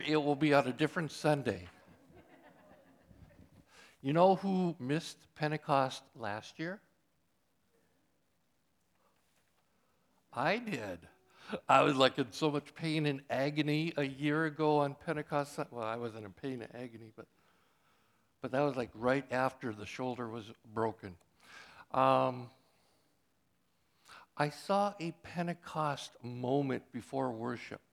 It will be on a different Sunday. You know who missed Pentecost last year? I did. I was like in so much pain and agony a year ago on Pentecost. Well, I wasn't in pain and agony, but that was like right after the shoulder was broken. Um, I saw a Pentecost moment before worship.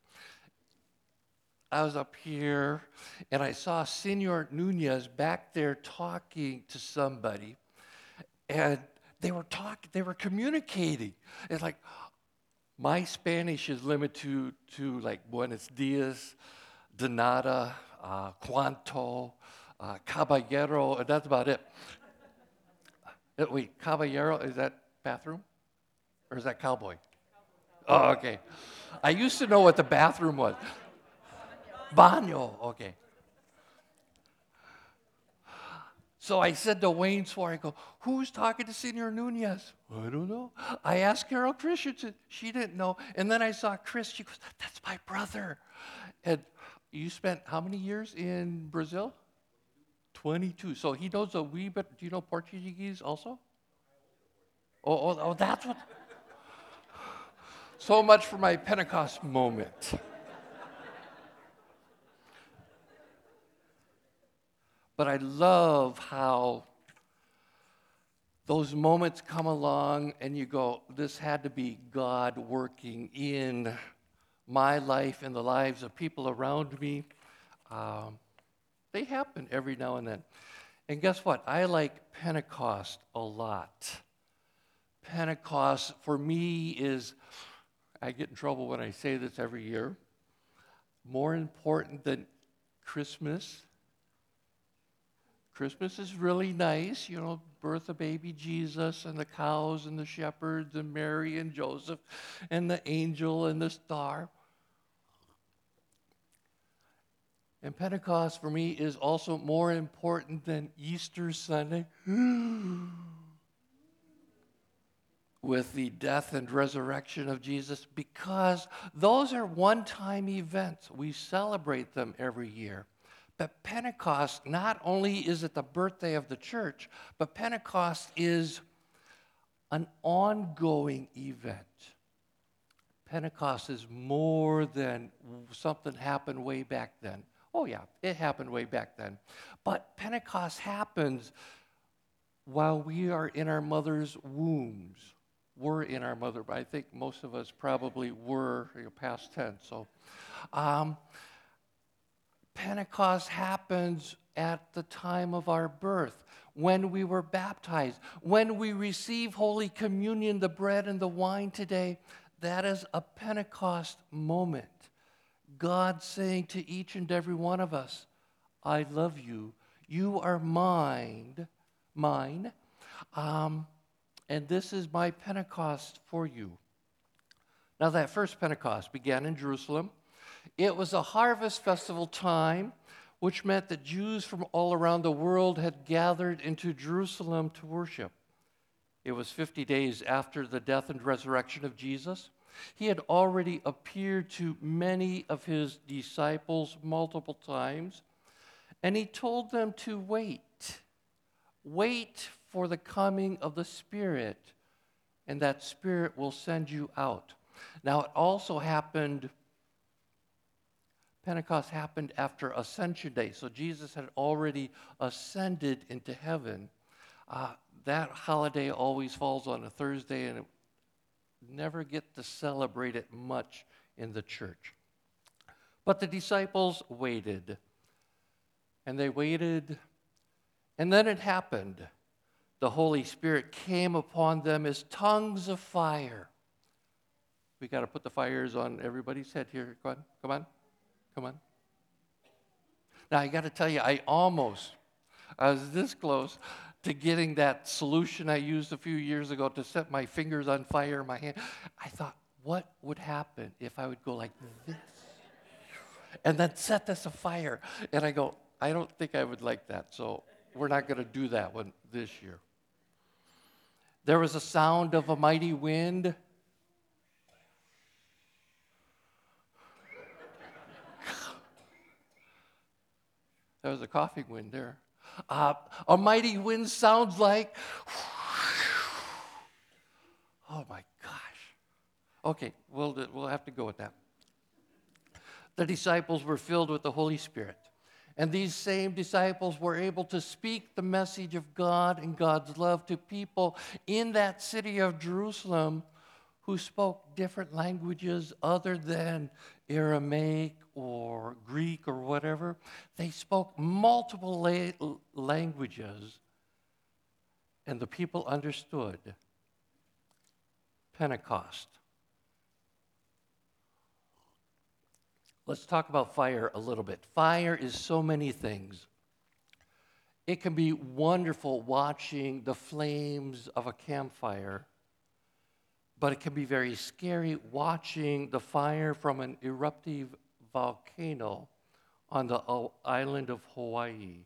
I was up here and I saw Senor Nunez back there talking to somebody, and they were communicating. It's like my Spanish is limited to like Buenos dias, de nada, cuanto, caballero, and that's about it. Wait, caballero, is that bathroom? Or is that cowboy? Oh, okay. I used to know what the bathroom was. Baño, okay. So I said to Wayne Swar, I go, who's talking to Senor Nunez? I don't know. I asked Carol Christensen. She didn't know. And then I saw Chris. She goes, that's my brother. And you spent how many years in Brazil? 22. So he knows a wee bit. Do you know Portuguese also? Oh, that's what. So much for my Pentecost moment. But I love how those moments come along and you go, this had to be God working in my life and the lives of people around me. They happen every now and then. And guess what? I like Pentecost a lot. Pentecost for me is, I get in trouble when I say this every year, more important than Christmas. Christmas is really nice, birth of baby Jesus and the cows and the shepherds and Mary and Joseph and the angel and the star. And Pentecost for me is also more important than Easter Sunday with the death and resurrection of Jesus, because those are one-time events. We celebrate them every year. But Pentecost, not only is it the birthday of the church, but Pentecost is an ongoing event. Pentecost is more than something happened way back then. Oh yeah, it happened way back then. But Pentecost happens while we are in our mother's wombs. We're in our mother, but I think most of us probably were, past tense. So, Pentecost happens at the time of our birth, when we were baptized, when we receive Holy Communion, the bread and the wine today. That is a Pentecost moment. God saying to each and every one of us, I love you. You are mine. And this is my Pentecost for you. Now, that first Pentecost began in Jerusalem. It was a harvest festival time, which meant that Jews from all around the world had gathered into Jerusalem to worship. It was 50 days after the death and resurrection of Jesus. He had already appeared to many of his disciples multiple times, and he told them to wait. Wait for the coming of the Spirit, and that Spirit will send you out. Now, it also happened, Pentecost happened after Ascension Day, so Jesus had already ascended into heaven. That holiday always falls on a Thursday, and it never get to celebrate it much in the church. But the disciples waited, and they waited, and then it happened. The Holy Spirit came upon them as tongues of fire. We got to put the fires on everybody's head here. Come on. Now, I got to tell you, I was this close to getting that solution I used a few years ago to set my fingers on fire in my hand. I thought, what would happen if I would go like this and then set this afire? And I go, I don't think I would like that, so we're not going to do that one this year. There was a sound of a mighty wind. There was a coughing wind there. A mighty wind sounds like, oh my gosh. Okay, we'll have to go with that. The disciples were filled with the Holy Spirit. And these same disciples were able to speak the message of God and God's love to people in that city of Jerusalem who spoke different languages other than Aramaic or Greek or whatever. They spoke multiple languages, and the people understood. Pentecost. Let's talk about fire a little bit. Fire is so many things. It can be wonderful watching the flames of a campfire, but it can be very scary watching the fire from an eruptive volcano on the island of Hawaii.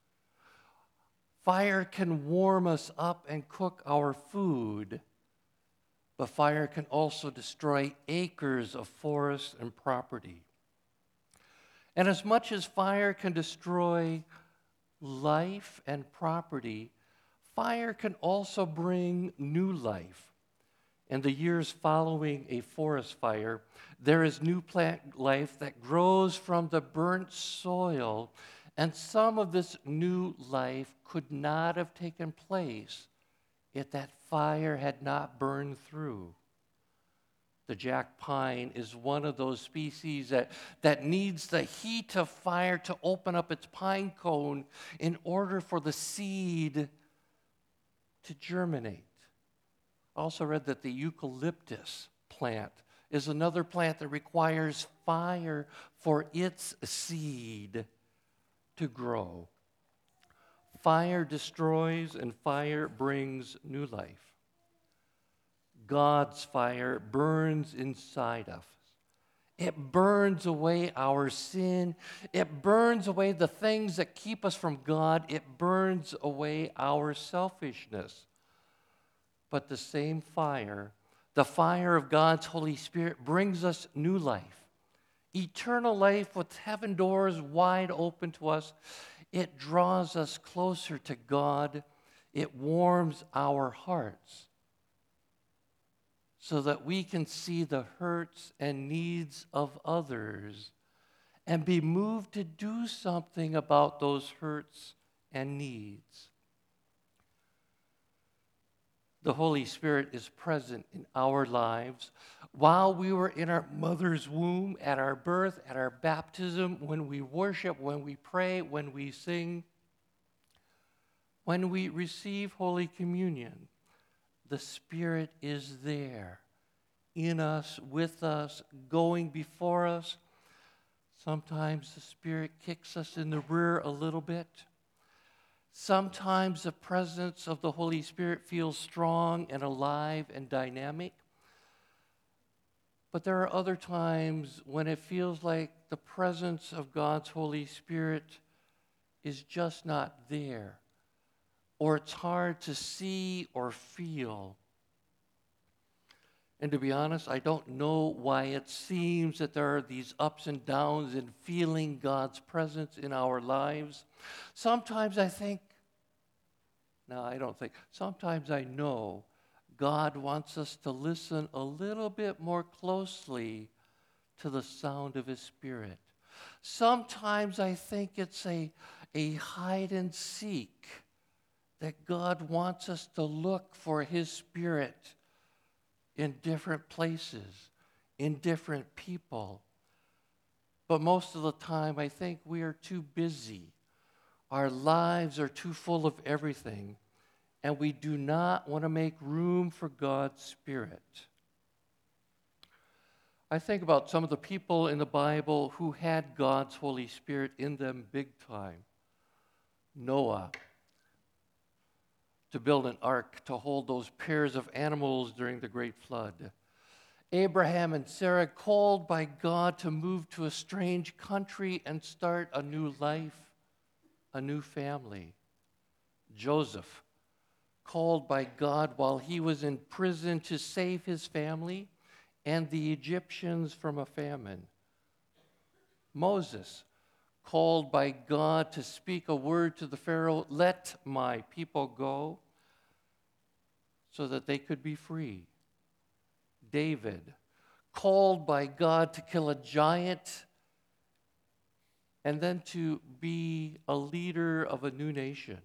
Fire can warm us up and cook our food, but fire can also destroy acres of forest and property. And as much as fire can destroy life and property, fire can also bring new life. In the years following a forest fire, there is new plant life that grows from the burnt soil, and some of this new life could not have taken place if that fire had not burned through. The jack pine is one of those species that needs the heat of fire to open up its pine cone in order for the seed to germinate. I also read that the eucalyptus plant is another plant that requires fire for its seed to grow. Fire destroys and fire brings new life. God's fire burns inside us. It burns away our sin. It burns away the things that keep us from God. It burns away our selfishness. But the same fire, the fire of God's Holy Spirit, brings us new life. Eternal life with heaven doors wide open to us. It draws us closer to God. It warms our hearts, so that we can see the hurts and needs of others and be moved to do something about those hurts and needs. The Holy Spirit is present in our lives while we were in our mother's womb, at our birth, at our baptism, when we worship, when we pray, when we sing, when we receive Holy Communion. The Spirit is there, in us, with us, going before us. Sometimes the Spirit kicks us in the rear a little bit. Sometimes the presence of the Holy Spirit feels strong and alive and dynamic. But there are other times when it feels like the presence of God's Holy Spirit is just not there, or it's hard to see or feel. And to be honest, I don't know why it seems that there are these ups and downs in feeling God's presence in our lives. Sometimes I think, sometimes I know God wants us to listen a little bit more closely to the sound of His Spirit. Sometimes I think it's a hide and seek, that God wants us to look for His Spirit in different places, in different people. But most of the time, I think we are too busy. Our lives are too full of everything, and we do not want to make room for God's Spirit. I think about some of the people in the Bible who had God's Holy Spirit in them big time. Noah, to build an ark to hold those pairs of animals during the great flood. Abraham and Sarah, called by God to move to a strange country and start a new life, a new family. Joseph, called by God while he was in prison to save his family and the Egyptians from a famine. Moses, called by God to speak a word to the Pharaoh, let my people go, so that they could be free. David, called by God to kill a giant and then to be a leader of a new nation.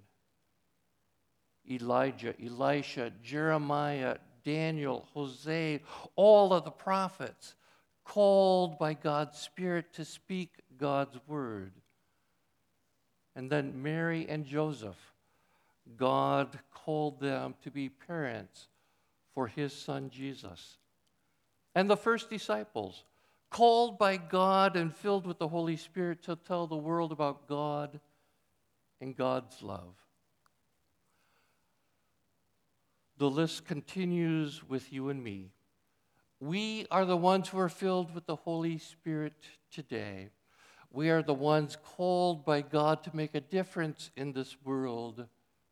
Elijah, Elisha, Jeremiah, Daniel, Hosea, all of the prophets, called by God's Spirit to speak God's word. And then Mary and Joseph, God called them to be parents for his son Jesus. And the first disciples, called by God and filled with the Holy Spirit to tell the world about God and God's love. The list continues with you and me. We are the ones who are filled with the Holy Spirit today. We are the ones called by God to make a difference in this world,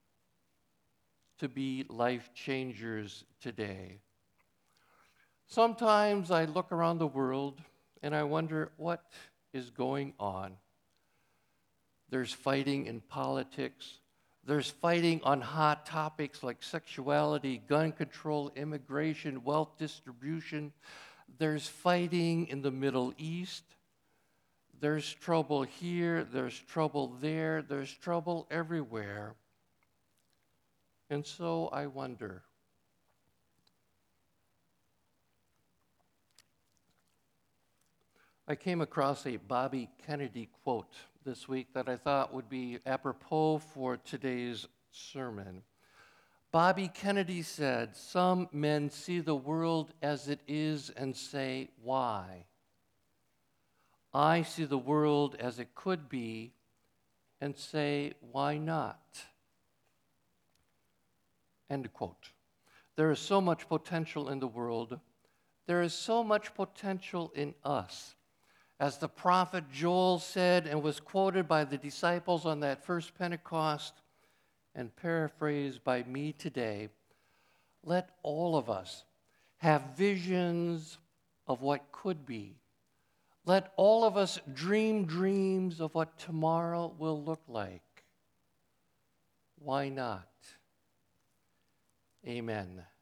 to be life changers today. Sometimes I look around the world and I wonder what is going on. There's fighting in politics. There's fighting on hot topics like sexuality, gun control, immigration, wealth distribution. There's fighting in the Middle East. There's trouble here, there's trouble there, there's trouble everywhere. And so I wonder, I came across a Bobby Kennedy quote this week that I thought would be apropos for today's sermon. Bobby Kennedy said, "Some men see the world as it is and say, 'Why?' I see the world as it could be and say, 'Why not?'" End quote. There is so much potential in the world. There is so much potential in us. As the prophet Joel said and was quoted by the disciples on that first Pentecost and paraphrased by me today, let all of us have visions of what could be. Let all of us dream dreams of what tomorrow will look like. Why not? Amen.